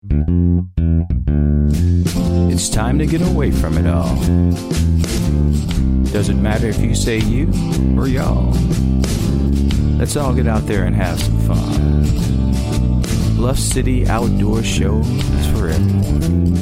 It's time to get away from it all. Doesn't matter if you say you or y'all. Let's all get out there and have some fun. Bluff City Outdoor Show is for everyone.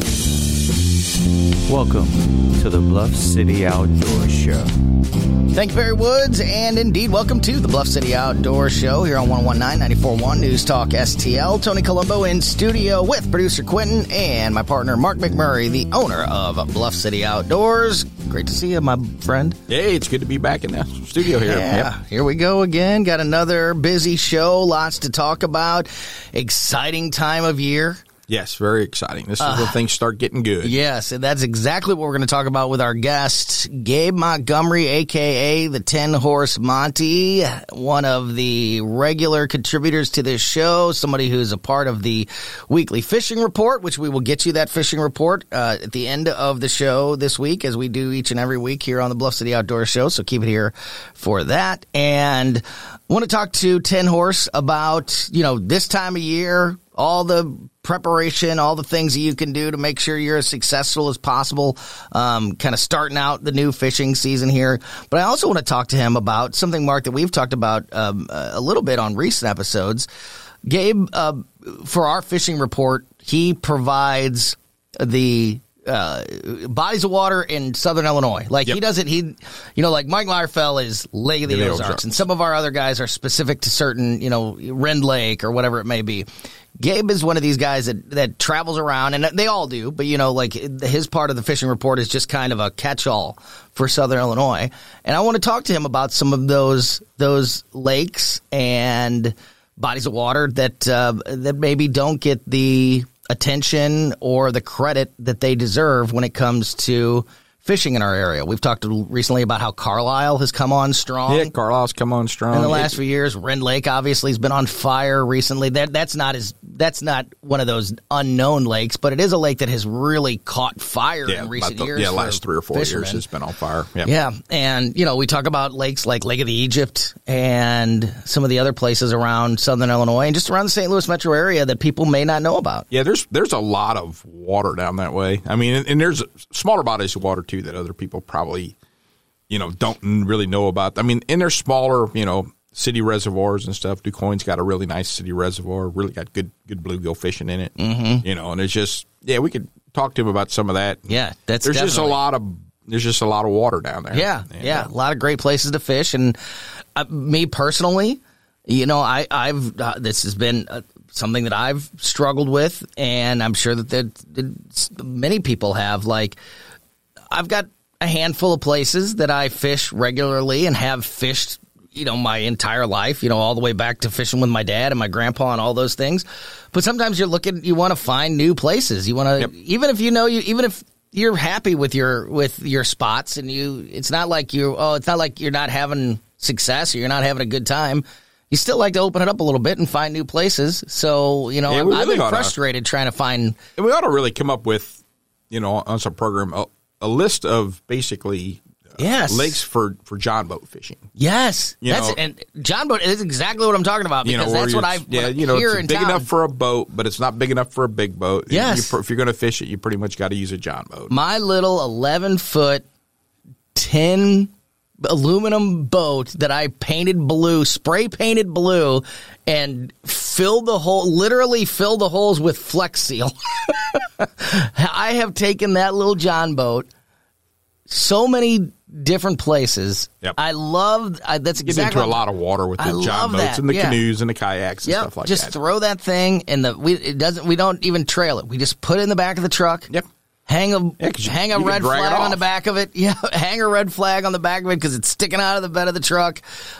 Welcome to the Bluff City Outdoor Show. Thank you, Barry Woods, and indeed, welcome to the Bluff City Outdoor Show here on 119.94.1 News Talk STL. Tony Colombo in studio with producer Quentin and my partner Mark McMurray, the owner of Bluff City Outdoors. Great to see you, my friend. Hey, it's good to be back in the studio here. Yeah, yep. Here we go again. Got another busy show, lots to talk about. Exciting time of year. Yes, very exciting. This is when things start getting good. Yes, and that's exactly what we're going to talk about with our guest, Gabe Montgomery, a.k.a. the 10-Horse Monty, one of the regular contributors to this show, somebody who's a part of the weekly fishing report, which we will get you that fishing report at the end of the show this week, as we do each and every week here on the Bluff City Outdoor Show, so keep it here for that. And I want to talk to 10-Horse about, this time of year, all the preparation, all the things that you can do to make sure you're as successful as possible, kind of starting out the new fishing season here. But I also want to talk to him about something, Mark, that we've talked about a little bit on recent episodes. Gabe, for our fishing report, he provides the bodies of water in southern Illinois. Like he doesn't, like Mike Meyerfeld is Lake of the Ozarks, and some of our other guys are specific to certain, Rend Lake or whatever it may be. Gabe is one of these guys that travels around, and they all do, but his part of the fishing report is just kind of a catch-all for southern Illinois. And I want to talk to him about some of those lakes and bodies of water that maybe don't get the attention or the credit that they deserve when it comes to fishing in our area. We've talked recently about how Carlisle has come on strong. Yeah, Carlisle's come on strong in the last few years. Rend Lake obviously has been on fire recently. That's not one of those unknown lakes, but it is a lake that has really caught fire in recent years. Yeah, last 3 or 4 years it's been on fire. Yep. Yeah, and we talk about lakes like Lake of the Egypt and some of the other places around southern Illinois and just around the St. Louis metro area that people may not know about. Yeah, there's a lot of water down that way. I mean, and there's smaller bodies of water too that other people probably, don't really know about. I mean, and there's smaller, city reservoirs and stuff. DuQuoin's got a really nice city reservoir, really got good bluegill fishing in it. Mm-hmm. And it's just, we could talk to him about some of that. Yeah, there's just a lot of water down there. Yeah, a lot of great places to fish. And me personally, I've this has been something that I've struggled with, and I'm sure that many people have. Like, I've got a handful of places that I fish regularly and have fished, my entire life, all the way back to fishing with my dad and my grandpa and all those things. But sometimes you want to find new places. You want to, even if you're happy with your spots and it's not like you're not having success or you're not having a good time. You still like to open it up a little bit and find new places. So, I've been frustrated trying to find. And we ought to really come up with, on some program, a list of basically lakes for John boat fishing. Yes. And John boat is exactly what I'm talking about, because that's what I hear in it's big town. enough for a boat, but it's not big enough for a big boat. Yes. If you're going to fish it, you pretty much got to use a John boat. My little 11-foot tin aluminum boat that I spray painted blue, and literally filled the holes with Flex Seal. I have taken that little John boat so many different places. Yep. I love that's exactly. Get into a lot of water with the John boats and the canoes and the kayaks and stuff like that. Just throw that thing we don't even trail it. We just put it in the back of the truck. Yep. Hang a red flag on the back of it. Yeah, hang a red flag on the back of it because it's sticking out of the bed of the truck.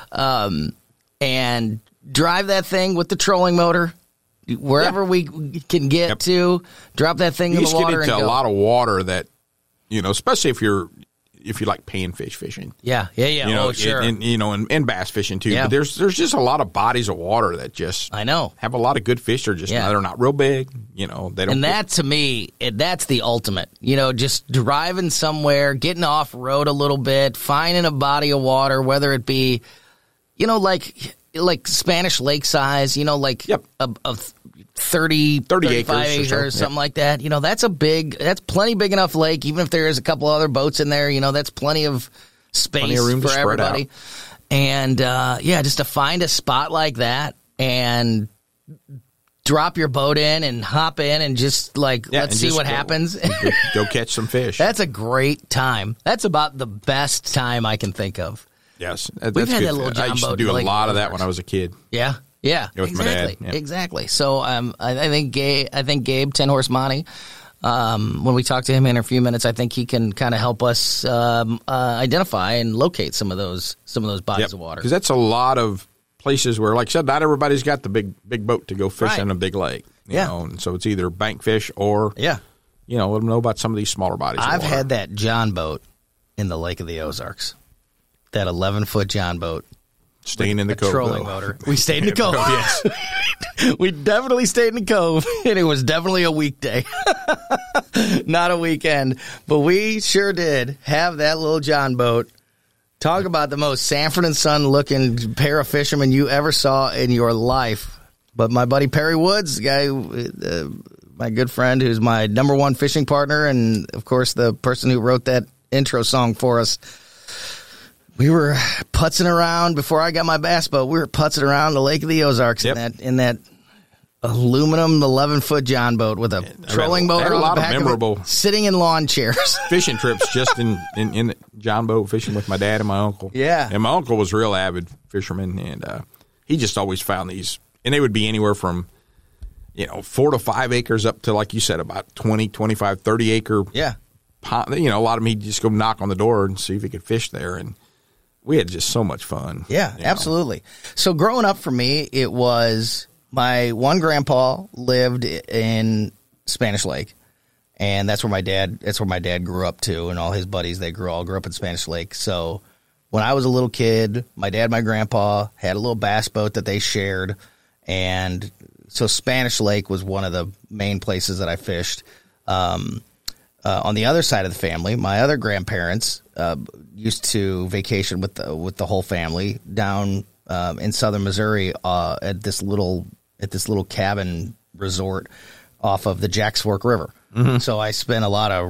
And drive that thing with the trolling motor wherever we can get to. Drop that thing in the water and go. You get into a lot of water that, especially if you like panfish fishing. Yeah. Sure. And bass fishing too. Yeah. But there's just a lot of bodies of water that just have a lot of good fish. They're not real big. They don't. And that to me, that's the ultimate. Just driving somewhere, getting off road a little bit, finding a body of water, whether it be, like Spanish Lake size. A 35 acres or so, something like that. That's plenty big enough lake. Even if there is a couple other boats in there, that's plenty of space Plenty of room for to spread everybody. out. And just to find a spot like that and drop your boat in and hop in and just let's see what happens. Go catch some fish. That's a great time. That's about the best time I can think of. Yes, We've that's had good. that little John I used to boat do a in lot of Lake that when I was a kid. Yeah, with my dad. Yeah. Exactly. So I think Gabe 10 Horse Monty. When we talk to him in a few minutes, I think he can kind of help us identify and locate some of those bodies of water. Because that's a lot of places where, like I said, not everybody's got the big boat to go fish Right. in a big lake. You Yeah. know, and so it's either bank fish or Yeah. let them know about some of these smaller bodies. of I've water. had that John boat in the Lake of the Ozarks. That 11-foot John boat. staying in the cove. Trolling though. motor. We stayed in the cove. Yes. We definitely stayed in the cove, and it was definitely a weekday, not a weekend. But we sure did have that little John boat. Talk about the most Sanford and Son looking pair of fishermen you ever saw in your life. But my buddy Perry Woods, the guy, my good friend, who's my number one fishing partner, and of course the person who wrote that intro song for us. We were putzing around before I got my bass boat. We were putzing around the Lake of the Ozarks in that aluminum 11-foot John boat with a trolling motor had a on lot the of back memorable of it, sitting in lawn chairs. fishing trips just in the John boat fishing with my dad and my uncle. Yeah. And my uncle was a real avid fisherman, and he just always found these, and they would be anywhere from 4 to 5 acres up to, like you said, about 20, 25, 30 acre. Yeah. Pond. A lot of them he'd just go knock on the door and see if he could fish there, and we had just so much fun. Yeah, absolutely. So growing up for me, it was my one grandpa lived in Spanish Lake, and that's where my dad grew up too, and all his buddies they all grew up in Spanish Lake. So when I was a little kid, my dad and my grandpa had a little bass boat that they shared, and so Spanish Lake was one of the main places that I fished. On the other side of the family, my other grandparents used to vacation with the whole family down in southern Missouri at this little cabin resort off of the Jacks Fork River. Mm-hmm. So I spent a lot of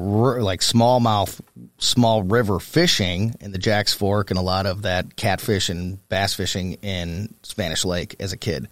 small river fishing in the Jacks Fork and a lot of that catfish and bass fishing in Spanish Lake as a kid.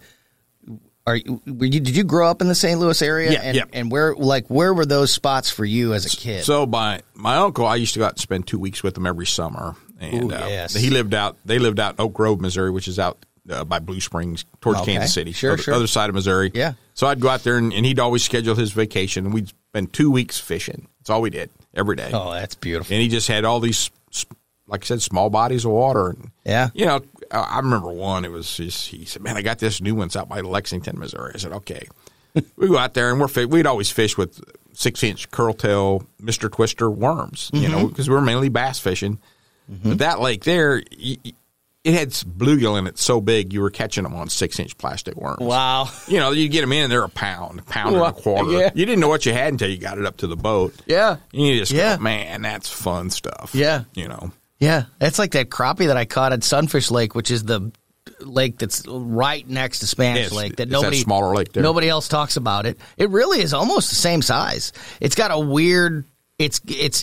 Did you grow up in the St. Louis area? Yeah. And where were those spots for you as a kid? So my uncle, I used to go out and spend 2 weeks with him every summer. And yes. they lived out in Oak Grove, Missouri, which is out by Blue Springs towards Kansas City. Sure. Other side of Missouri. Yeah. So I'd go out there and he'd always schedule his vacation. And we'd spend 2 weeks fishing. That's all we did every day. Oh, that's beautiful. And he just had all these, like I said, small bodies of water. And, yeah. I remember one. It was just, he said, "Man, I got this new one out by Lexington, Missouri." I said, "Okay." We go out there and we'd always fish with 6-inch curltail Mr. Twister worms, because we were mainly bass fishing. Mm-hmm. But that lake there, it had bluegill in it so big you were catching them on 6-inch plastic worms. Wow. You get them in and they're a pound and a quarter. Yeah. You didn't know what you had until you got it up to the boat. Yeah. And you just go, "Man, that's fun stuff." Yeah. Yeah, it's like that crappie that I caught at Sunfish Lake, which is the lake that's right next to Spanish Lake. That smaller lake there. Nobody else talks about it. It really is almost the same size. It's got a weird. It's.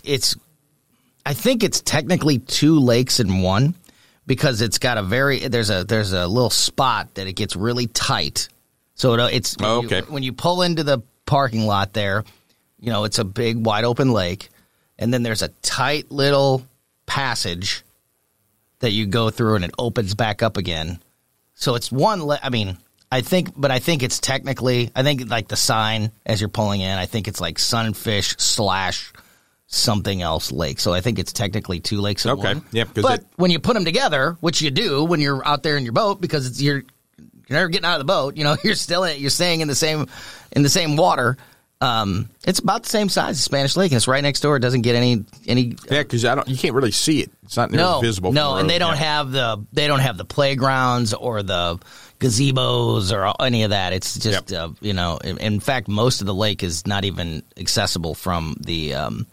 I think it's technically 2 lakes in one because it's got there's a little spot that it gets really tight. So it's when you pull into the parking lot there, it's a big wide open lake, and then there's a tight little passage that you go through and it opens back up again. So it's I think it's technically, like the sign as you're pulling in, I think it's like Sunfish / something else lake. So I think it's technically 2 lakes in one. Yeah. But when you put them together, which you do when you're out there in your boat, because you're never getting out of the boat, you're staying in the same water. It's about the same size as Spanish Lake, and it's right next door. It doesn't get any. Yeah, because you can't really see it. It's not nearly visible. No, and they don't have the playgrounds or the gazebos or any of that. It's just in fact, most of the lake is not even accessible from the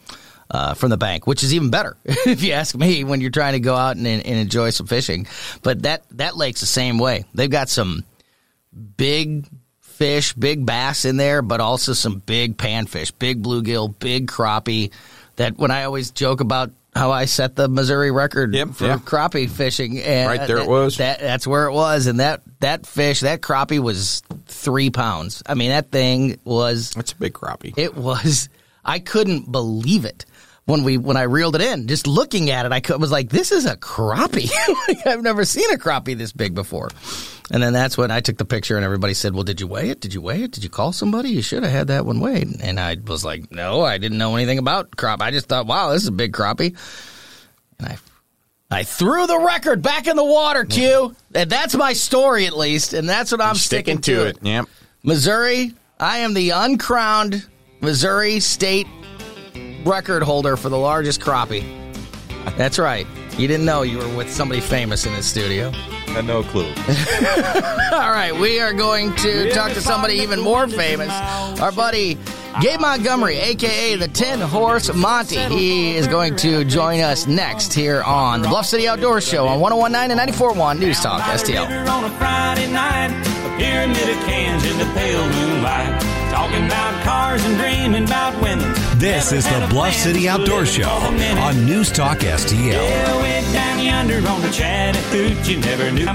bank, which is even better if you ask me when you're trying to go out and enjoy some fishing. But that lake's the same way. They've got some big fish, big bass in there, but also some big panfish, big bluegill, big crappie. That when I always joke about how I set the Missouri record for crappie fishing. And right there it was. That's where it was. And that fish, that crappie was 3 pounds. I mean, that thing was... That's a big crappie. It was... I couldn't believe it when I reeled it in. Just looking at it, I was like, this is a crappie. I've never seen a crappie this big before. And then that's when I took the picture and everybody said, well, did you weigh it? Did you weigh it? Did you call somebody? You should have had that one weighed. And I was like, no, I didn't know anything about crappie. I just thought, wow, this is a big crappie. And I threw the record back in the water, Q. And that's my story, at least. And that's what I'm sticking to it. Yep. Missouri, I am the uncrowned Missouri state record holder for the largest crappie. That's right. You didn't know you were with somebody famous in the studio. Had no clue. All right, we are going to talk to somebody even more famous. Our buddy Gabe Montgomery, a.k.a. the 10-Horse Monty. He is going to join us next here on the Bluff City Outdoor Show on 101.9 and 94.1 News Talk STL. On a Friday night, a pyramid of cans in the pale moonlight, talking about cars and dreaming about women. This is the Bluff City Outdoor Show on News Talk STL. Yeah, way down yonder on the Chattahoochee, never knew.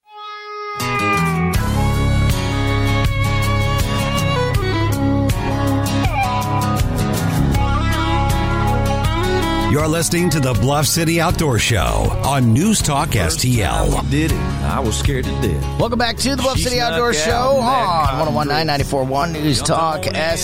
You're listening to the Bluff City Outdoor Show on News Talk STL. Did it? I was scared to death. Welcome back to the Bluff City Outdoor Show on 101.9 94.1 News Talk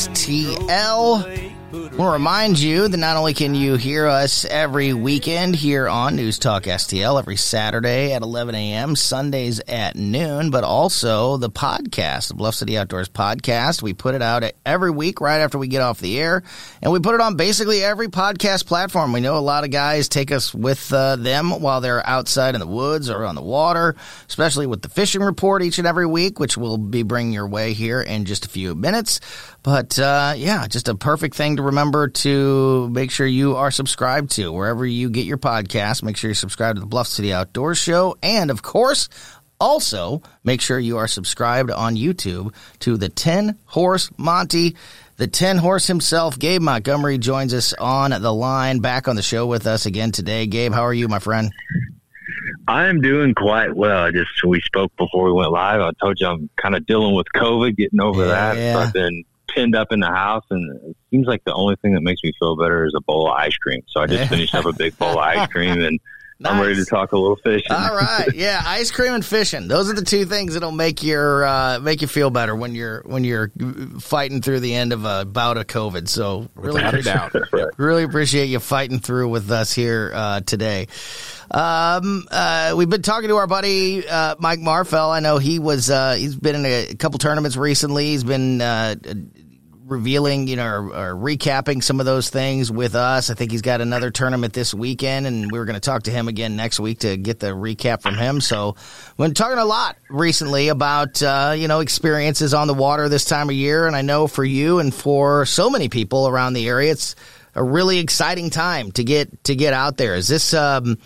STL. I want to remind you that not only can you hear us every weekend here on News Talk STL, every Saturday at 11 a.m., Sundays at noon, but also the podcast, the Bluff City Outdoors podcast. We put it out every week right after we get off the air, and we put it on basically every podcast platform. We know a lot of guys take us with them while they're outside in the woods or on the water, especially with the fishing report each and every week, which we'll be bringing your way here in just a few minutes. But, yeah, just a perfect thing to remember to make sure you are subscribed to. Wherever you get your podcast, make sure you subscribe to the Bluff City Outdoor Show. And, of course, also make sure you are subscribed on YouTube to the 10-Horse Monty. The 10-Horse himself, Gabe Montgomery, joins us on the line, back on the show with us again today. Gabe, how are you, my friend? I'm doing quite well. We spoke before we went live. I told you I'm kind of dealing with COVID, getting over that. So I've been pinned up in the house, and it seems like the only thing that makes me feel better is a bowl of ice cream. So I just finished up a big bowl of ice cream, and nice. I'm ready to talk a little fishing. All right, yeah, ice cream and fishing. Those are the two things that'll make you feel better when you're fighting through the end of a bout of COVID. So really appreciate you fighting through with us here today. We've been talking to our buddy Mike Marfell. I know he's been in a couple tournaments recently. He's been revealing, or recapping some of those things with us. I think he's got another tournament this weekend, and we're going to talk to him again next week to get the recap from him. So we've been talking a lot recently about, experiences on the water this time of year. And I know for you and for so many people around the area, it's a really exciting time to get out there. Is this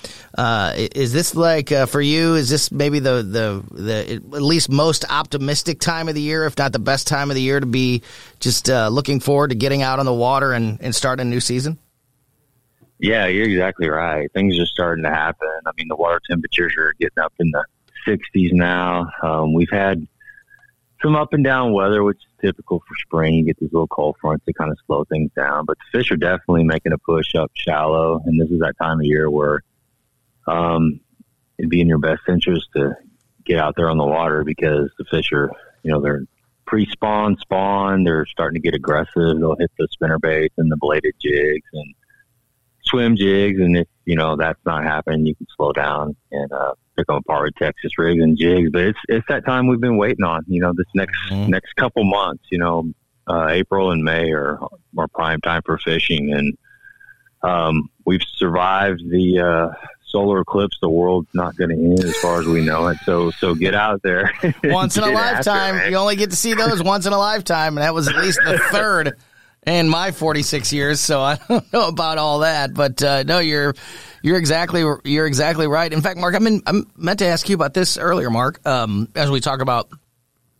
like for you? Is this maybe the at least most optimistic time of the year, if not the best time of the year, to be just looking forward to getting out on the water and starting a new season? Yeah, you're exactly right. Things are starting to happen. I mean, the water temperatures are getting up in the 60s now. We've had some up and down weather, which is typical for spring. You get these little cold fronts that kind of slow things down, but the fish are definitely making a push up shallow. And this is that time of year where it'd be in your best interest to get out there on the water, because the fish are, they're pre-spawn, they're starting to get aggressive. They'll hit the spinner baits and the bladed jigs and swim jigs. And if, that's not happening, you can slow down and pick them apart with Texas rigs and jigs. But it's that time we've been waiting on. This next couple months, April and May are prime time for fishing. And we've survived the solar eclipse. The world's not going to end as far as we know it. So get out there. Once in a lifetime. You only get to see those once in a lifetime, and that was at least the third in my 46 years. So I don't know about all that, but no, you're exactly right. In fact, Mark, I meant to ask you about this earlier, Mark, as we talk about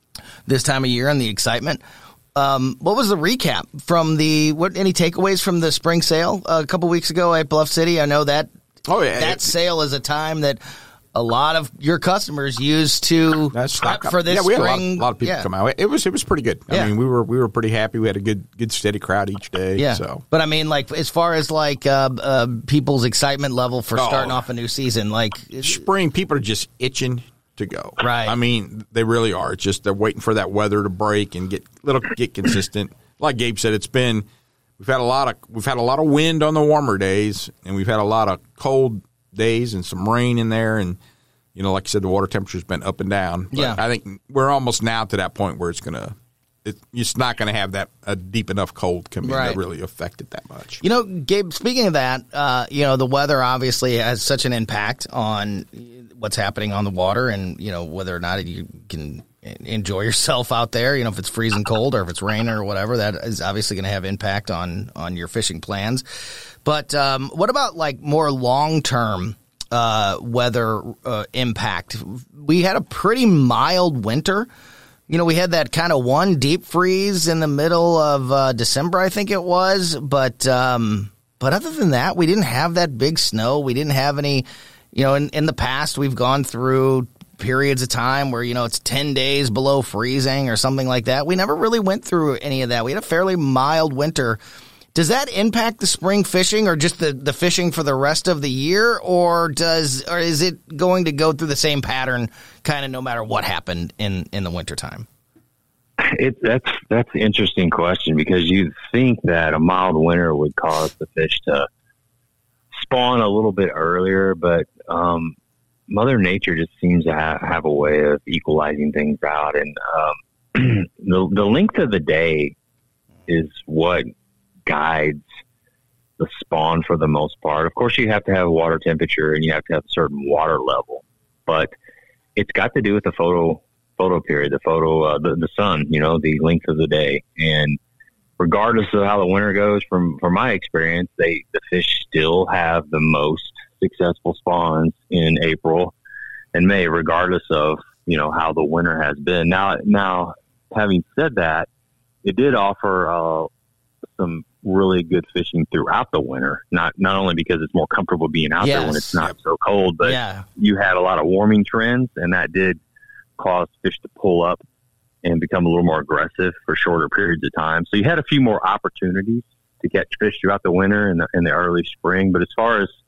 this time of year and the excitement. What was the recap from any takeaways from the spring sale a couple weeks ago at Bluff City? I know that that sale is a time that a lot of your customers use to prep for this spring. We had a lot of people come out. It was pretty good. I mean, we were pretty happy. We had a good steady crowd each day. Yeah. So. But I mean, like, as far as like people's excitement level for starting off a new season, like spring, people are just itching to go. Right. I mean, they really are. It's just they're waiting for that weather to break and get consistent. Like Gabe said, we've had a lot of wind on the warmer days, and we've had a lot of cold days and some rain in there, and like I said, the water temperature's been up and down. But I think we're almost now to that point where it's not going to have that a deep enough cold come in to really affect it that much. Gabe, speaking of that, the weather obviously has such an impact on what's happening on the water, and whether or not you can enjoy yourself out there. If it's freezing cold or if it's raining or whatever, that is obviously going to have impact on your fishing plans. But what about like more long-term weather impact? We had a pretty mild winter. We had that kind of one deep freeze in the middle of December, I think it was. But other than that, we didn't have that big snow. We didn't have any, in the past, we've gone through periods of time where, it's 10 days below freezing or something like that. We never really went through any of that. We had a fairly mild winter. Does that impact the spring fishing or just the fishing for the rest of the year, or is it going to go through the same pattern kind of no matter what happened in the wintertime? That's an interesting question, because you'd think that a mild winter would cause the fish to spawn a little bit earlier, but Mother Nature just seems to have a way of equalizing things out, and the length of the day is what guides the spawn for the most part. Of course, you have to have water temperature and you have to have a certain water level, but it's got to do with the photo period, the sun, the length of the day. And regardless of how the winter goes, from my experience, the fish still have the most successful spawns in April and May, regardless of, how the winter has been. Now, having said that, it did offer some really good fishing throughout the winter, not only because it's more comfortable being out there when it's not so cold, but you had a lot of warming trends, and that did cause fish to pull up and become a little more aggressive for shorter periods of time. So you had a few more opportunities to catch fish throughout the winter and the early spring. But as far as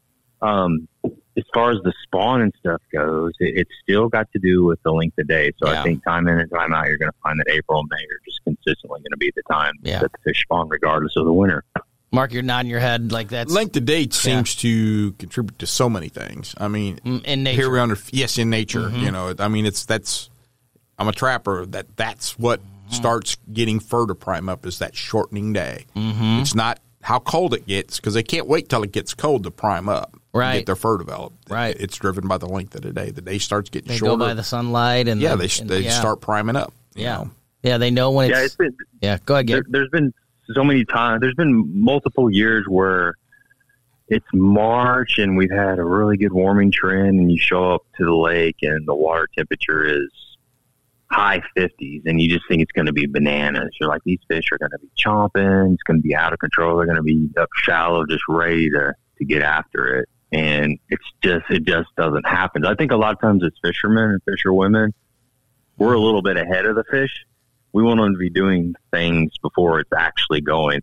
the spawn and stuff goes, it's still got to do with the length of day. So I think time in and time out, you're going to find that April and May are just consistently going to be the time that the fish spawn regardless of the winter. Mark, you're nodding your head like that's... Length of day seems to contribute to so many things. I mean... In nature. Here we in nature. Mm-hmm. I mean, I'm a trapper. That's what starts getting fur to prime up, is that shortening day. Mm-hmm. It's not how cold it gets, because they can't wait till it gets cold to prime up. Right. And get their fur developed. Right. It's driven by the length of the day. The day starts getting shorter. They go by the sunlight. And they start priming up. You know? Yeah, they know when it's... go ahead, Gabe. There's been so many times. There's been multiple years where it's March and we've had a really good warming trend, and you show up to the lake and the water temperature is high 50s, and you just think it's going to be bananas. You're like, these fish are going to be chomping. It's going to be out of control. They're going to be up shallow, just ready to get after it. And it just doesn't happen. I think a lot of times as fishermen and fisherwomen, we're a little bit ahead of the fish. We want them to be doing things before it's actually going.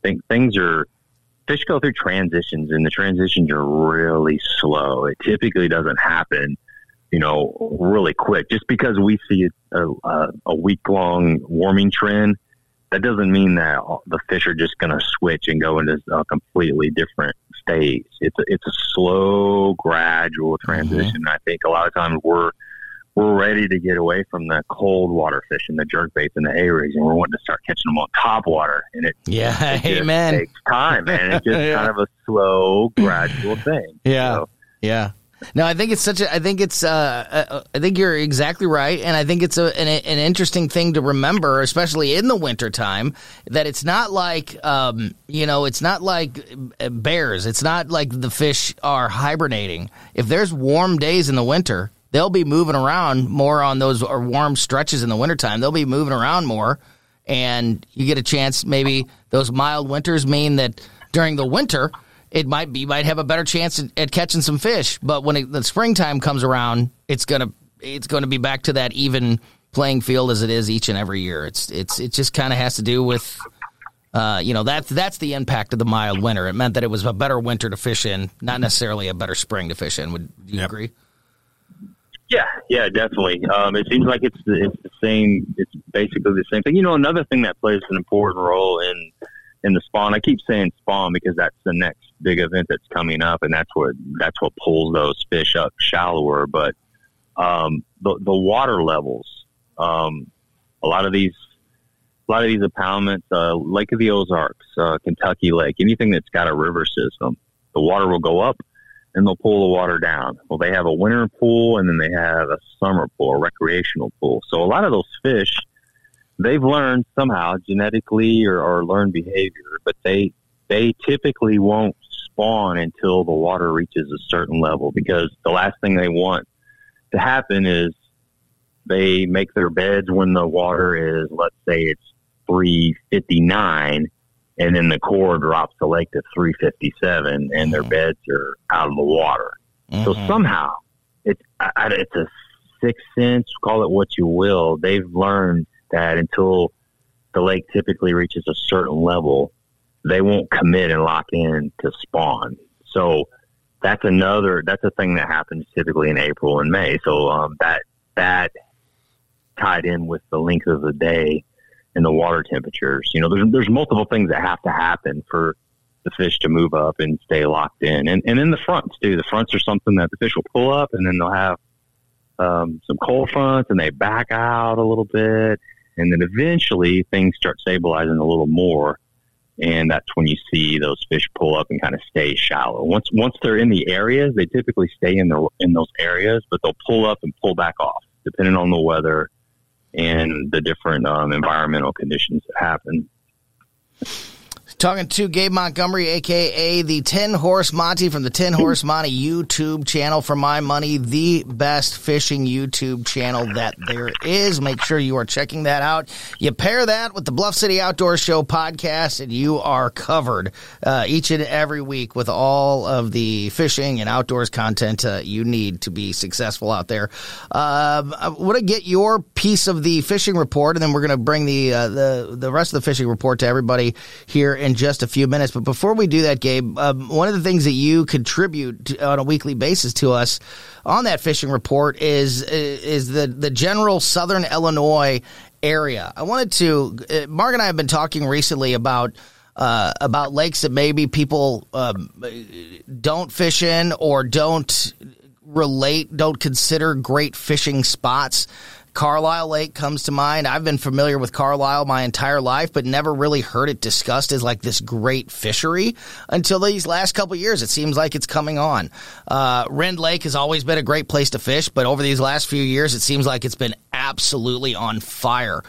Fish go through transitions, and the transitions are really slow. It typically doesn't happen, really quick. Just because we see a week-long warming trend, that doesn't mean that the fish are just going to switch and go into a completely different stage. It's a slow, gradual transition. Mm-hmm. I think a lot of times we're ready to get away from the cold water fish and the jerkbaits and the A-rigs, and we're wanting to start catching them on top water. And it just takes time, man. It's just kind of a slow, gradual thing. Yeah. No, I think it's I think you're exactly right. And I think it's an interesting thing to remember, especially in the wintertime, that it's not like, it's not like bears. It's not like the fish are hibernating. If there's warm days in the winter, they'll be moving around more on those warm stretches in the wintertime. They'll be moving around more, and you get a chance. Maybe those mild winters mean that during the winter, you might have a better chance at catching some fish. But when the springtime comes around, it's gonna be back to that even playing field as it is each and every year. It just kind of has to do with, that's the impact of the mild winter. It meant that it was a better winter to fish in, not necessarily a better spring to fish in. Would you agree? Yeah, definitely. It seems like it's the same. It's basically the same thing. Another thing that plays an important role in the spawn. I keep saying spawn because that's the next big event that's coming up, and that's what pulls those fish up shallower. But the water levels, a lot of these impoundments, Lake of the Ozarks, Kentucky Lake, anything that's got a river system, the water will go up and they'll pull the water down. Well, they have a winter pool and then they have a summer pool, a recreational pool. So a lot of those fish, they've learned somehow genetically or learned behavior, but they typically won't spawn until the water reaches a certain level, because the last thing they want to happen is they make their beds when the water is, let's say it's 359, and then the core drops the lake to 357, and their beds are out of the water. Mm-hmm. So somehow it's a sixth sense, call it what you will. They've learned that until the lake typically reaches a certain level, they won't commit and lock in to spawn. So that's a thing that happens typically in April and May. So that tied in with the length of the day and the water temperatures. There's multiple things that have to happen for the fish to move up and stay locked in. And then the fronts too. The fronts are something that the fish will pull up, and then they'll have some cold fronts, and they back out a little bit, and then eventually things start stabilizing a little more, and that's when you see those fish pull up and kind of stay shallow. Once they're in the areas, they typically stay in those areas, but they'll pull up and pull back off depending on the weather and the different environmental conditions that happen. Talking to Gabe Montgomery, a.k.a. the 10-Horse Monty from the 10-Horse Monty YouTube channel. For my money, the best fishing YouTube channel that there is. Make sure you are checking that out. You pair that with the Bluff City Outdoor Show podcast, and you are covered each and every week with all of the fishing and outdoors content you need to be successful out there. I want to get your piece of the fishing report, and then we're going to bring the rest of the fishing report to everybody here in just a few minutes. But before we do that, Gabe, one of the things that you contribute on a weekly basis to us on that fishing report is the general southern Illinois area. I wanted to, Mark and I have been talking recently about lakes that maybe people don't fish in or don't consider great fishing spots. Carlisle Lake comes to mind. I've been familiar with Carlisle my entire life, but never really heard it discussed as like this great fishery until these last couple of years. It seems like it's coming on. Rend Lake has always been a great place to fish, but over these last few years, it seems like it's been absolutely on fire.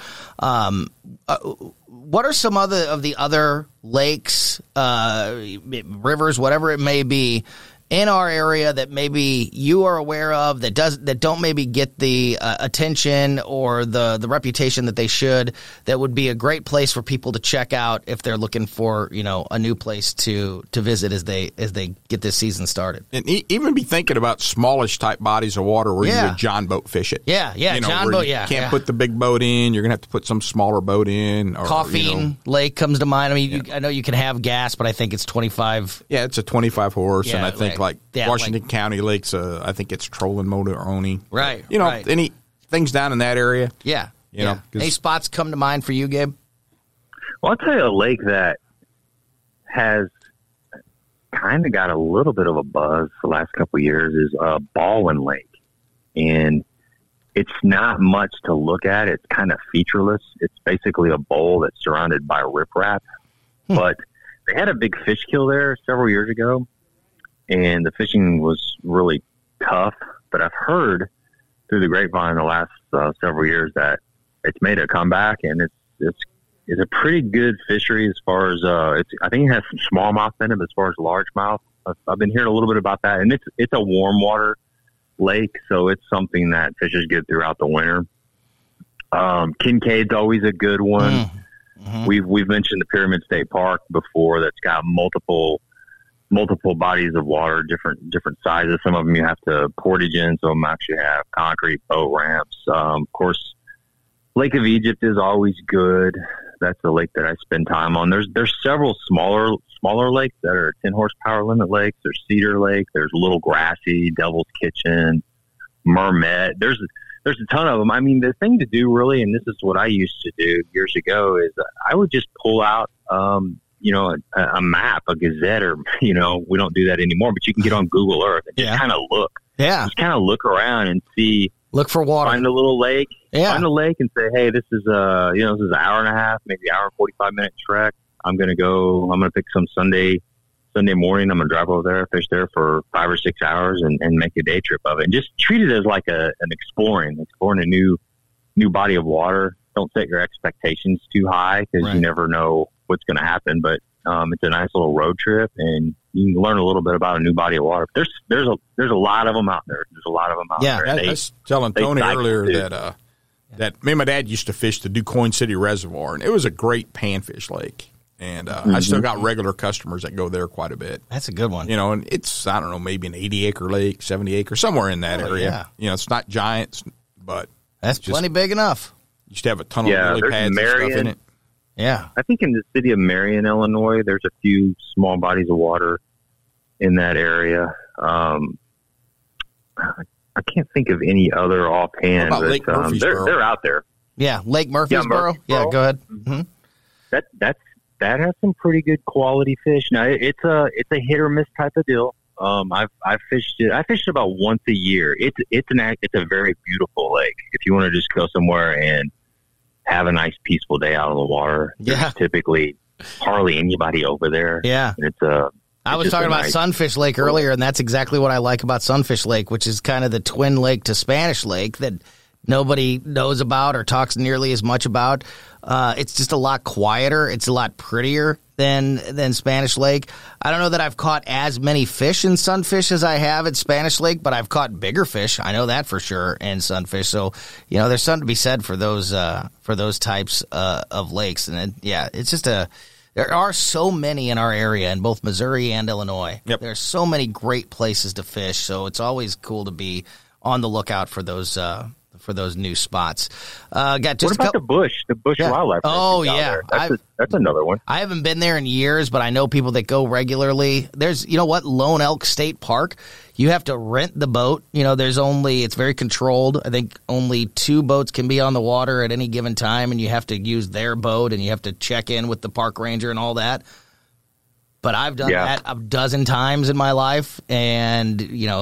What are some of the other lakes, rivers, whatever it may be, in our area that maybe you are aware of that don't maybe get the attention or the reputation that they should, that would be a great place for people to check out if they're looking for a new place to visit as they get this season started? And even be thinking about smallish type bodies of water where you would John boat fish it. John boat. You can't put the big boat in. You're gonna have to put some smaller boat in. Or, Coffeen Lake comes to mind. I mean, I know you can have gas, but I think it's 25. Yeah, it's a 25 horse, and I think Washington County Lakes, I think it's trolling Motoroni. Right. Any things down in that area? Yeah. Any spots come to mind for you, Gabe? Well, I'll tell you a lake that has kind of got a little bit of a buzz the last couple of years is Baldwin Lake. And it's not much to look at. It's kind of featureless. It's basically a bowl that's surrounded by riprap. But they had a big fish kill there several years ago, and the fishing was really tough. But I've heard through the grapevine the last several years that it's made a comeback, and it's a pretty good fishery as far as I think it has some smallmouth in it, but as far as largemouth, I've been hearing a little bit about that. And it's a warm water lake, so it's something that fishers get throughout the winter. Kincaid's always a good one. Mm-hmm. We've mentioned the Pyramid State Park before. That's got multiple bodies of water, different sizes. Some of them you have to portage in, some of them actually have concrete boat ramps. Of course, Lake of Egypt is always good. That's a lake that I spend time on. There's several smaller lakes that are 10 horsepower limit lakes. There's Cedar Lake. There's Little Grassy, Devil's Kitchen, Mermet. There's a ton of them. I mean, the thing to do really, and this is what I used to do years ago, is I would just pull out, a map, a Gazette, or, we don't do that anymore, but you can get on Google Earth and just kind of look. Yeah. Just kind of look around and see. Look for water. Find a little lake. Yeah. Find a lake and say, hey, this is this is an hour and a half, maybe hour and 45-minute trek. I'm going to pick some Sunday morning. I'm going to drive over there, fish there for 5 or 6 hours and make a day trip of it. And just treat it as like an exploring a new body of water. Don't set your expectations too high because you never know what's going to happen. But it's a nice little road trip, and you can learn a little bit about a new body of water. There's a lot of them out there. There's a lot of them out there. I was telling Tony earlier that me and my dad used to fish the DuQuoin City Reservoir, and it was a great panfish lake. And I still got regular customers that go there quite a bit. That's a good one. And it's, I don't know, maybe an 80-acre lake, 70 acres, somewhere in that area. Yeah. It's not giant, but that's plenty big enough. You used to have a ton of lily pads and stuff in it. Yeah. I think in the city of Marion, Illinois, there's a few small bodies of water in that area. I can't think of any other offhand. What about Lake Murfreesboro? They're out there. Yeah, Lake Murfreesboro. Yeah, go ahead. Mm-hmm. That has some pretty good quality fish. Now it's a hit or miss type of deal. I fished it. I fished it about once a year. It's a very beautiful lake. If you want to just go somewhere and have a nice peaceful day out of the water, there's typically hardly anybody over there. Yeah, I was talking about Sunfish Lake earlier, and that's exactly what I like about Sunfish Lake, which is kind of the twin lake to Spanish Lake that nobody knows about or talks nearly as much about. It's just a lot quieter. It's a lot prettier than Spanish Lake. I don't know that I've caught as many fish in Sunfish as I have at Spanish Lake, but I've caught bigger fish. I know that for sure in Sunfish. So, there's something to be said for those types of lakes. And it's just there are so many in our area in both Missouri and Illinois. Yep. There's so many great places to fish. So it's always cool to be on the lookout for those new spots. What about the bush wildlife? Oh, yeah. That's another one. I haven't been there in years, but I know people that go regularly. There's, Lone Elk State Park. You have to rent the boat. It's very controlled. I think only 2 boats can be on the water at any given time, and you have to use their boat, and you have to check in with the park ranger and all that. But I've done that a dozen times in my life, and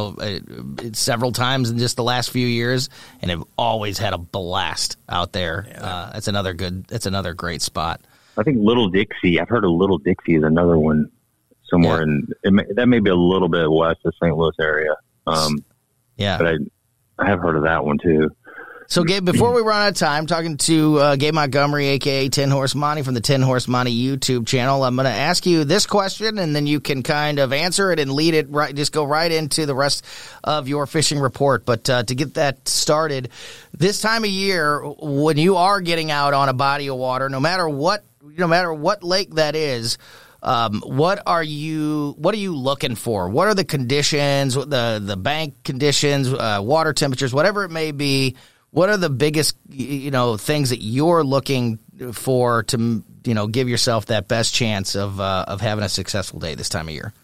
several times in just the last few years, and have always had a blast out there. That's another great spot. I think Little Dixie. I've heard of Little Dixie is another one somewhere that may be a little bit west of St. Louis area. But I have heard of that one too. So, Gabe, before we run out of time, talking to Gabe Montgomery, a.k.a. 10 Horse Monty from the 10 Horse Monty YouTube channel, I'm going to ask you this question, and then you can kind of answer it and lead it right. Just go right into the rest of your fishing report. But to get that started, this time of year, when you are getting out on a body of water, no matter what lake that is, what are you looking for? What are the conditions, the bank conditions, water temperatures, whatever it may be? What are the biggest, things that you're looking for to, give yourself that best chance of having a successful day this time of year?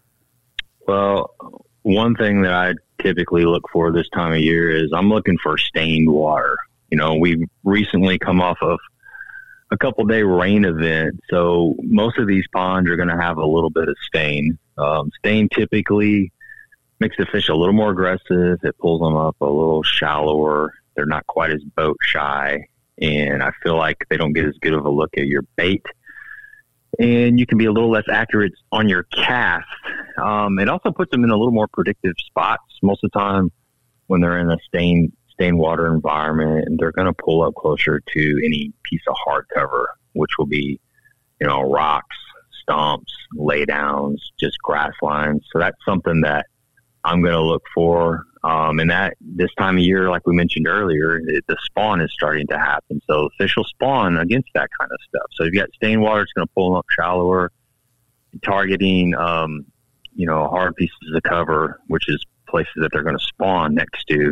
Well, one thing that I typically look for this time of year is I'm looking for stained water. We've recently come off of a couple-day rain event, so most of these ponds are going to have a little bit of stain. Stain typically makes the fish a little more aggressive. It pulls them up a little shallower. They're not quite as boat shy, and I feel like they don't get as good of a look at your bait. And you can be a little less accurate on your cast. It also puts them in a little more predictive spots. Most of the time when they're in a stained water environment, and they're going to pull up closer to any piece of hard cover, which will be, rocks, stumps, laydowns, just grass lines. So that's something that I'm going to look for. And that this time of year, like we mentioned earlier, the spawn is starting to happen. So fish will spawn against that kind of stuff. So if you got stained water, it's going to pull them up shallower, targeting, hard pieces of cover, which is places that they're going to spawn next to,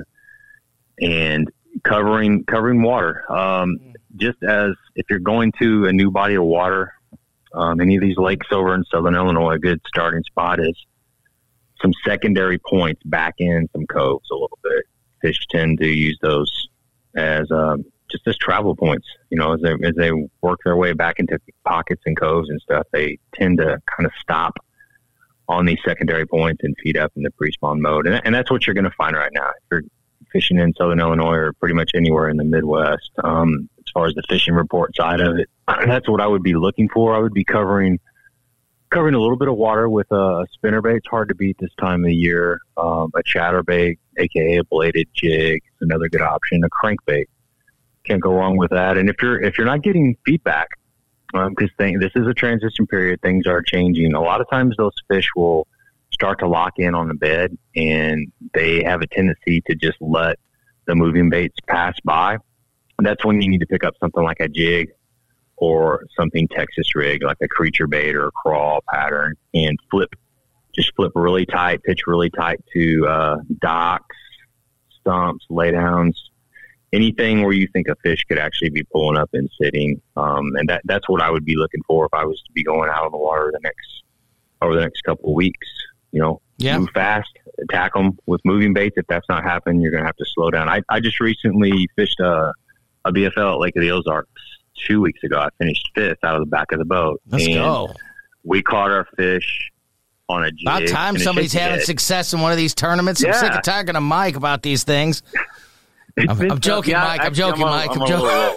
and covering water. Just as if you're going to a new body of water, any of these lakes over in Southern Illinois, a good starting spot is some secondary points back in some coves a little bit. Fish tend to use those as just as travel points. As they work their way back into pockets and coves and stuff, they tend to kind of stop on these secondary points and feed up in the pre-spawn mode. And that's what you're going to find right now. If you're fishing in Southern Illinois or pretty much anywhere in the Midwest, as far as the fishing report side of it, that's what I would be looking for. I would be covering a little bit of water with a spinnerbait. It's hard to beat this time of the year. A chatterbait, aka a bladed jig, is another good option. A crankbait, can't go wrong with that. And if you're not getting feedback, because this is a transition period, things are changing. A lot of times those fish will start to lock in on the bed, and they have a tendency to just let the moving baits pass by. And that's when you need to pick up something like a jig or something Texas rig, like a creature bait or a crawl pattern, and just flip really tight, pitch really tight to docks, stumps, laydowns, anything where you think a fish could actually be pulling up and sitting. And that's what I would be looking for if I was to be going out on the water over the next couple of weeks. Move fast, attack them with moving baits. If that's not happening, you're going to have to slow down. I just recently fished a BFL at Lake of the Ozarks 2 weeks ago. I finished 5th out of the back of the boat. Let's go. We caught our fish on a jig. About time somebody's having success in one of these tournaments. I'm sick of talking to Mike about these things. I'm joking, Mike. I'm joking, Mike. I'm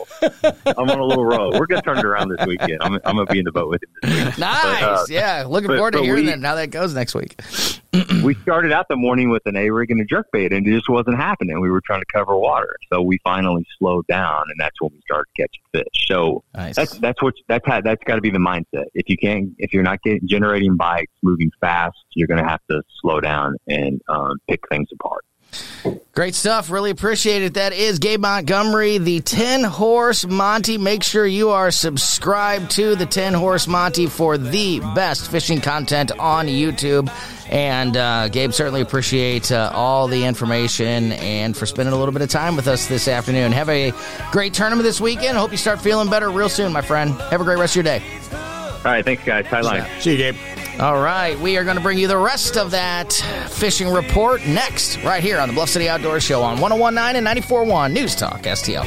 on a little roll. We're going to turn it around this weekend. I'm going to be in the boat with him this week. Nice. Looking forward to hearing how that goes next week. We started out the morning with an A-rig and a jerkbait, and it just wasn't happening. We were trying to cover water. So we finally slowed down, and that's when we started catching fish. So nice. that's got to be the mindset. If you're not generating bites, moving fast, you're going to have to slow down and pick things apart. Great stuff. Really appreciate it. That is Gabe Montgomery, the 10 Horse Monty. Make sure you are subscribed to the 10 Horse Monty for the best fishing content on YouTube. And Gabe, certainly appreciate all the information and for spending a little bit of time with us this afternoon. Have a great tournament this weekend. Hope you start feeling better real soon, my friend. Have a great rest of your day. All right. Thanks, guys. Sideline. See you, Gabe. All right, we are going to bring you the rest of that fishing report next, right here on the Bluff City Outdoor Show on 101.9 and 94.1 News Talk STL.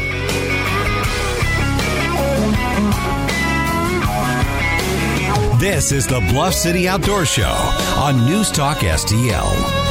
This is the Bluff City Outdoor Show on News Talk STL.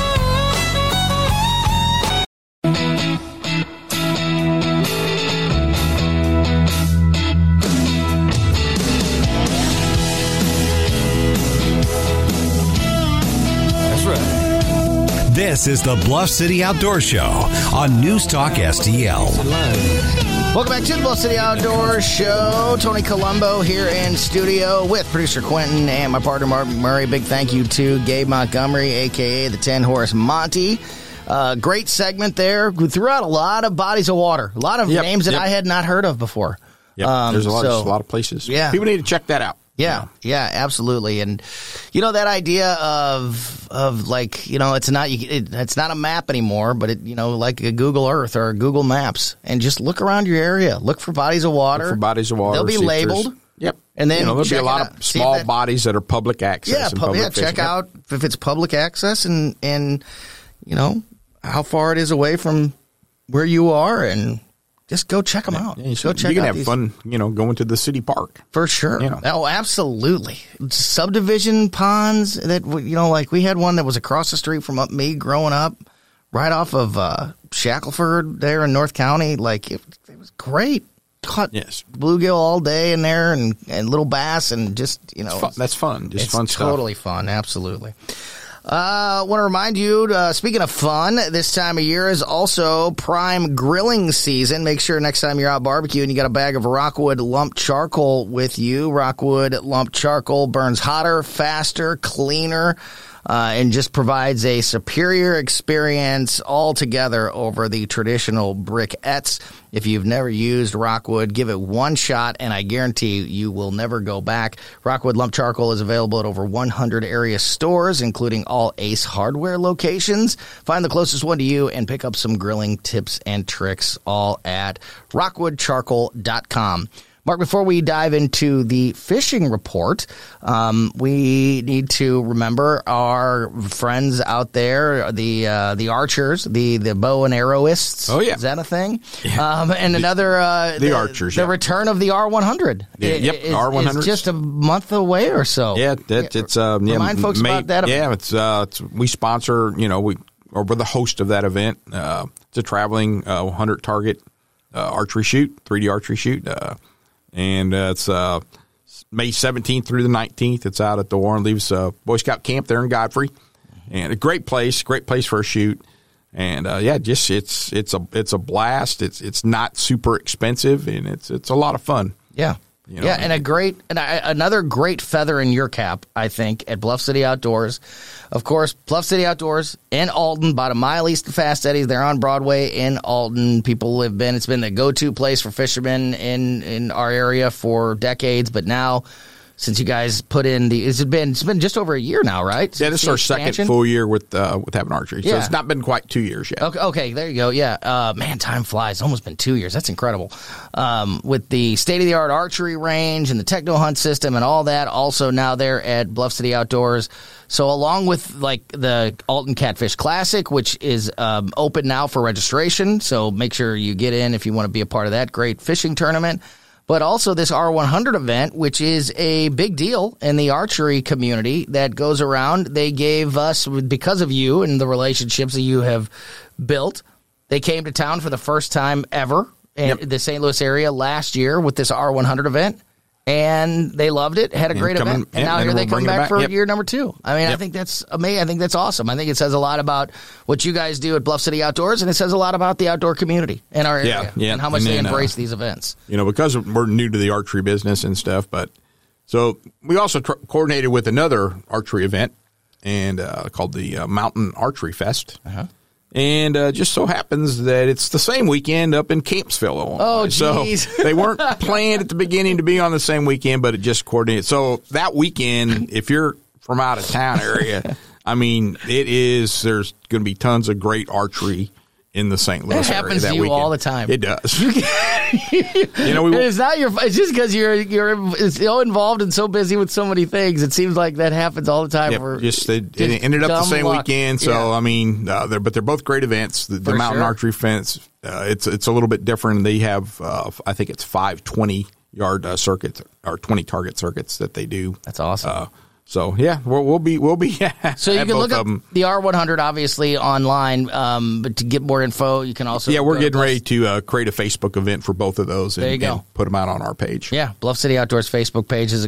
This is the Bluff City Outdoor Show on News Talk STL. Welcome back to the Bluff City Outdoor Show. Tony Colombo here in studio with producer Quentin and my partner Mark McMurray. Big thank you to Gabe Montgomery, a.k.a. the 10 Horse Monty. Great segment there. We threw out a lot of bodies of water, a lot of names that I had not heard of before. There's a lot of places. Yeah. People need to check that out. Yeah, absolutely. And that idea of like, it's not a map anymore, but it, like a Google Earth or Google Maps, and just look around your area, look for bodies of water. They'll be labeled. Yep. And then there'll be a lot of small bodies that are public access. Check out if it's public access and how far it is away from where you are, and just go check them out. You can have fun, going to the city park. For sure. Oh, absolutely. Subdivision ponds that, like we had one that was across the street from me growing up, right off of Shackleford there in North County. Like, it was great. Caught bluegill all day in there and little bass and just, That's fun. Just fun stuff. Totally fun. Absolutely. I want to remind you, speaking of fun, this time of year is also prime grilling season. Make sure next time you're out barbecuing, you got a bag of Rockwood Lump Charcoal with you. Rockwood Lump Charcoal burns hotter, faster, cleaner. and just provides a superior experience altogether over the traditional briquettes. If you've never used Rockwood, give it one shot, and I guarantee you will never go back. Rockwood Lump Charcoal is available at over 100 area stores, including all Ace Hardware locations. Find the closest one to you and pick up some grilling tips and tricks, all at rockwoodcharcoal.com. Mark, before we dive into the fishing report, we need to remember our friends out there, the archers, the bow and arrowists. Oh, yeah. Is that a thing? Yeah. And another... the archers, The return of the R100. R100. It's just a month away or so. Yeah, it's... Remind folks about that event. Yeah, it's we sponsor, we're the host of that event. It's a traveling 100 target archery shoot, 3D archery shoot. And it's May 17th through the 19th. It's out at the Warren Leaves Boy Scout camp there in Godfrey, and a great place for a shoot. And just it's a blast. It's not super expensive, and it's a lot of fun. Yeah. And another great feather in your cap, I think, at Bluff City Outdoors. Of course, Bluff City Outdoors in Alton, about a mile east of Fast Eddie's. They're on Broadway in Alton. It's been the go-to place for fishermen in our area for decades, but now, since you guys put in it's been just over a year now, right? Yeah, this is our second full year with having archery. So it's not been quite 2 years yet. Okay, there you go. Yeah. Man, time flies. It's almost been 2 years. That's incredible. With the state-of-the-art archery range and the Techno Hunt system and all that, also now there at Bluff City Outdoors. So along with the Alton Catfish Classic, which is open now for registration, so make sure you get in if you want to be a part of that great fishing tournament. But also this R100 event, which is a big deal in the archery community that goes around. They gave us, because of you and the relationships that you have built, they came to town for the first time ever in the St. Louis area last year with this R100 event. And they loved it, had a great event, and now here they come back for year number 2. I mean, I think that's amazing. I think that's awesome. I think it says a lot about what you guys do at Bluff City Outdoors, and it says a lot about the outdoor community in our area and how much they embrace these events. Because we're new to the archery business and stuff, but so we also coordinated with another archery event and called the Mountain Archery Fest. Uh-huh. And just so happens that it's the same weekend up in Campsville, Illinois. Oh, geez. So they weren't planned at the beginning to be on the same weekend, but it just coordinated. So that weekend, if you're from out of town area, I mean, there's going to be tons of great archery in the St. Louis area. That happens to you all the time. It does. It's not it's just because you're so involved and so busy with so many things. It seems like that happens all the time. It ended up the same weekend. So I mean, they're both great events. The Mountain Archery Fence, it's a little bit different. They have I think it's 5 20-yard circuits or 20 target circuits that they do. That's awesome. So yeah, we'll be. So you can look up the R100 obviously online, but to get more info, you can also. Yeah, we're getting ready to create a Facebook event for both of those. There you go. And put them out on our page. Yeah, Bluff City Outdoors Facebook page is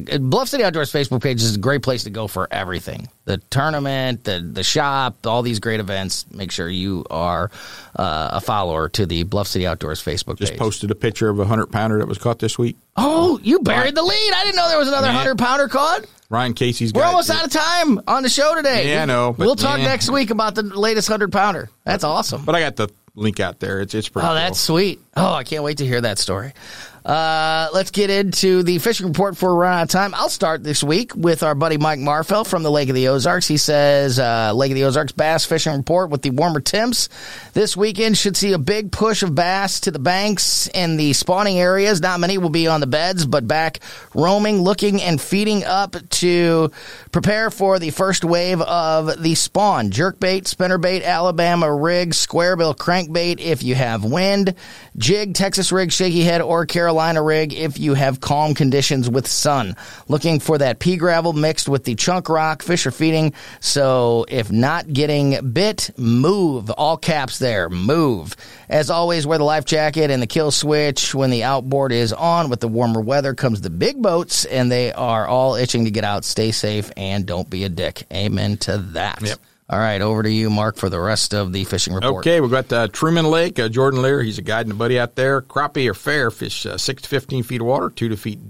a great place to go for everything. The tournament, the shop, all these great events. Make sure you are a follower to the Bluff City Outdoors Facebook page. Just posted a picture of a 100-pounder that was caught this week. Oh, you buried the lead! I didn't know there was another 100-pounder caught. Ryan Casey's got We're almost out of time on the show today. Yeah, I know. We'll talk next week about the latest 100-pounder. That's awesome. But I got the link out there. It's pretty cool. Oh, that's sweet. Oh, I can't wait to hear that story. Let's get into the fishing report before we run out of time. I'll start this week with our buddy Mike Marfell from the Lake of the Ozarks. He says, Lake of the Ozarks bass fishing report with the warmer temps. This weekend should see a big push of bass to the banks and the spawning areas. Not many will be on the beds, but back roaming, looking, and feeding up to prepare for the first wave of the spawn. Jerkbait, spinnerbait, Alabama rig, squarebill crankbait if you have wind, jig, Texas rig, shaky head, or Carolina rig if you have calm conditions with sun. Looking for that pea gravel mixed with the chunk rock. Fish are feeding, so if not getting bit, move. All caps there, move. As always, wear the life jacket and the kill switch when the outboard is on. With the warmer weather comes the big boats, and they are all itching to get out. Stay safe and don't be a dick. Amen to that. Yep. All right, over to you, Mark, for the rest of the fishing report. Okay, we've got Truman Lake, Jordan Lear. He's a guide and a buddy out there. Crappie or fair fish 6 to 15 feet of water, 2 to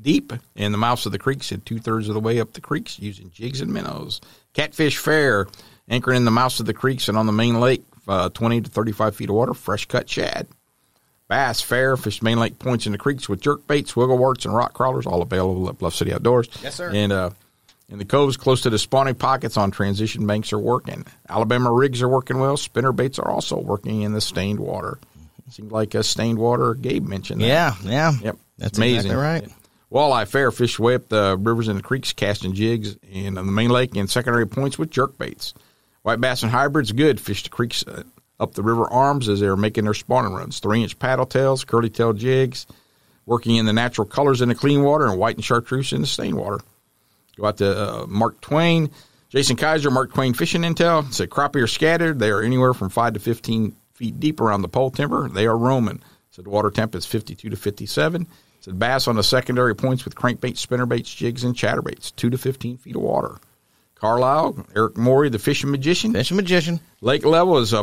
deep in the mouths of the creeks and 2/3 of the way up the creeks using jigs and minnows. Catfish Fair, anchoring in the mouths of the creeks and on the main lake, 20 to 35 feet of water, fresh cut shad. Bass Fair, fish main lake points in the creeks with jerk baits, wiggleworts, and rock crawlers, all available at Bluff City Outdoors. Yes, sir. And in the coves close to the spawning pockets on transition banks are working. Alabama rigs are working well. Spinner baits are also working in the stained water. Seems like a stained water. Gabe mentioned that. Yeah. Yep. That's amazing. exactly right. Walleye Fair, fish way up the rivers and the creeks, casting jigs in the main lake and secondary points with jerk baits. White bass and hybrids, good. Fish the creeks up the river arms as they're making their spawning runs. 3-inch paddle tails, curly tail jigs, working in the natural colors in the clean water, and white and chartreuse in the stained water. Go out to Mark Twain, Jason Kaiser, Mark Twain Fishing Intel. Said crappie are scattered. They are anywhere from 5 to 15 feet deep around the pole timber. They are roaming. Said the water temp is 52 to 57. Said bass on the secondary points with crankbaits, spinnerbaits, jigs, and chatterbaits. 2 to 15 feet of water. Carlisle, Eric Morey, the fishing magician. Fishing magician. Lake level is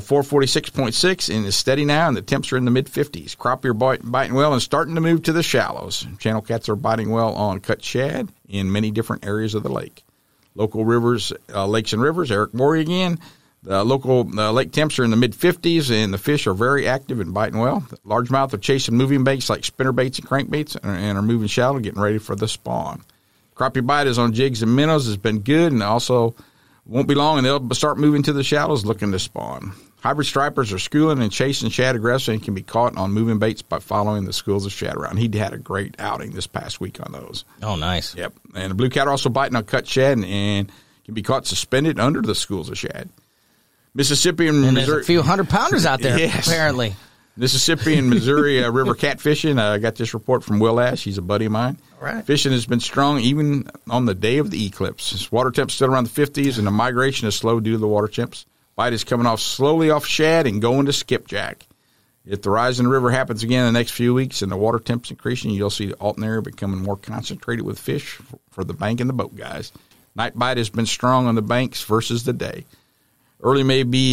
446.6 and is steady now, and the temps are in the mid-50s. Crappie are biting well and starting to move to the shallows. Channel cats are biting well on cut shad in many different areas of the lake. Local rivers, lakes and rivers, Eric Morey again. The local lake temps are in the mid-50s, and the fish are very active and biting well. Largemouth are chasing moving baits like spinnerbaits and crankbaits and are moving shallow, getting ready for the spawn. Crappie bite is on jigs and minnows has been good, and also won't be long, and they'll start moving to the shallows looking to spawn. Hybrid stripers are schooling and chasing shad aggressively and can be caught on moving baits by following the schools of shad around. He had a great outing this past week on those. Oh, nice. Yep. And the blue cat are also biting on cut shad and can be caught suspended under the schools of shad. Mississippi and And Missouri. there's a few 100-pounders out there, Yes. apparently. Mississippi and Missouri river catfishing. I got this report from Will Ash. He's a buddy of mine. All right. Fishing has been strong even on the day of the eclipse. Water temps still around the 50s, and the migration is slow due to the water temps. Bite is coming off slowly off shad and going to skipjack. If the rise in the river happens again in the next few weeks and the water temps increasing, you'll see the Alton area becoming more concentrated with fish for the bank and the boat guys. Night bite has been strong on the banks versus the day. Early may be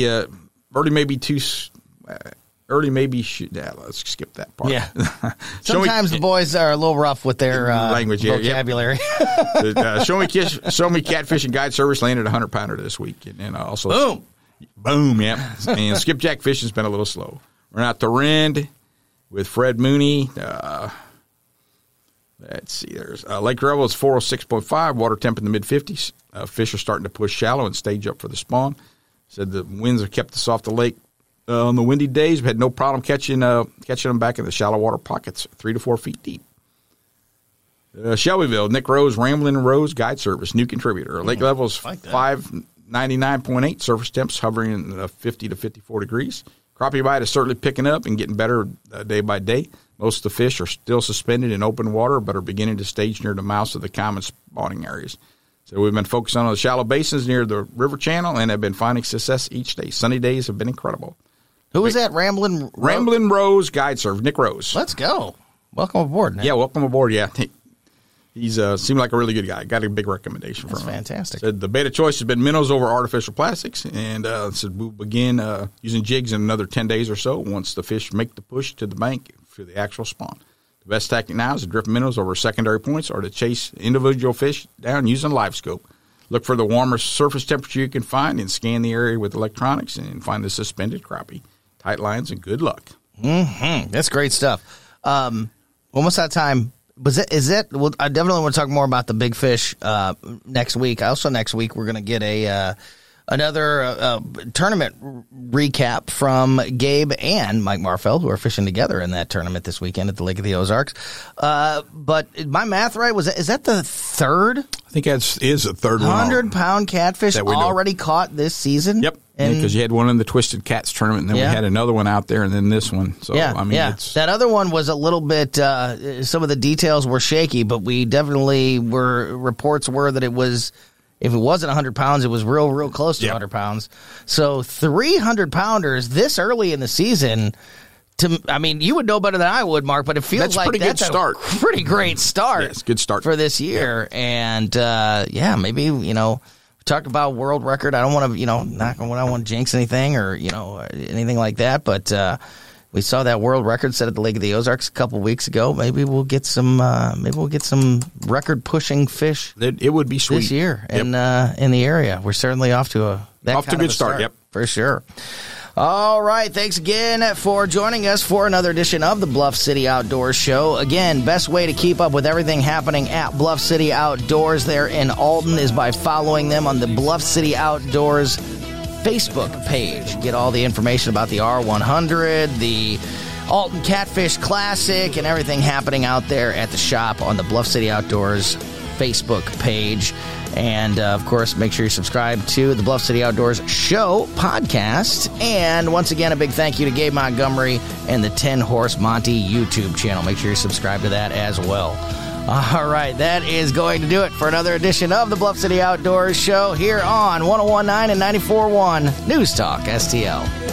let's skip that part. Yeah. Sometimes the boys are a little rough with their language, vocabulary. Show Me Catfishing Guide Service landed a 100-pounder this week. And also Boom, yeah. And skipjack fishing's been a little slow. We're out to Rend with Fred Mooney. Let's see. There's Lake Revel is 406.5, water temp in the mid-50s. Fish are starting to push shallow and stage up for the spawn. Said the winds have kept us off the lake on the windy days. We had no problem catching them back in the shallow water pockets, 3 to 4 feet deep. Shelbyville, Nick Rose, Ramblin' Rose Guide Service, new contributor. Lake level is 599.8, surface temps hovering in 50 to 54 degrees. Crappie bite is certainly picking up and getting better day by day. Most of the fish are still suspended in open water, but are beginning to stage near the mouths of the common spawning areas. So we've been focusing on the shallow basins near the river channel and have been finding success each day. Sunny days have been incredible. Who was that? Ramblin' Rose Guide Service, Nick Rose. Let's go. Welcome aboard, Nick. Yeah, welcome aboard. Yeah, he's seemed like a really good guy. Got a big recommendation from him. Fantastic. Said the beta choice has been minnows over artificial plastics, and said we'll begin using jigs in another 10 days or so once the fish make the push to the bank for the actual spawn. The best tactic now is to drift minnows over secondary points or to chase individual fish down using live scope. Look for the warmest surface temperature you can find and scan the area with electronics and find the suspended crappie. Tight lines and good luck. Mm-hmm. That's great stuff. Almost out of time. Is that? Well, I definitely want to talk more about the big fish next week. Also, next week we're going to get another tournament recap from Gabe and Mike Marfeld, who are fishing together in that tournament this weekend at the Lake of the Ozarks. But my math right? Is that the third? I think that is the third 100-pound catfish already caught this season. Yep. Because you had one in the Twisted Cats tournament, and then we had another one out there, and then this one. So it's that other one was a little bit. Some of the details were shaky, but we definitely reports were that it was. If it wasn't 100 pounds, it was real close to 100 pounds. So 300 pounders this early in the season. You would know better than I would, Mark, but it feels like that's a pretty great start. Yeah, it's a good start for this year. Yeah. And maybe we talked about world record. I don't want to not want to jinx anything or anything like that, but. We saw that world record set at the Lake of the Ozarks a couple weeks ago. Maybe we'll get some record pushing fish. It would be sweet this year in the area. We're certainly off to a good start. Yep, for sure. All right. Thanks again for joining us for another edition of the Bluff City Outdoors Show. Again, best way to keep up with everything happening at Bluff City Outdoors there in Alton is by following them on the Bluff City Outdoors Facebook page. Get all the information about the R100, the Alton Catfish Classic, and everything happening out there at the shop on the Bluff City Outdoors Facebook page. And, of course, make sure you subscribe to the Bluff City Outdoors Show podcast. And, once again, a big thank you to Gabe Montgomery and the 10 Horse Monty YouTube channel. Make sure you subscribe to that as well. All right, that is going to do it for another edition of the Bluff City Outdoors Show here on 101.9 and 94.1 News Talk STL.